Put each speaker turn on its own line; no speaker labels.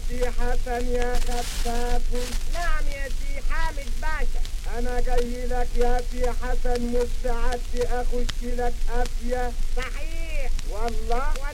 سي حسن يا خفاف.
نعم يا سي حامد باشا.
انا جاي لك يا سي حسن مستعد اخش لك افيه.
صحيح
والله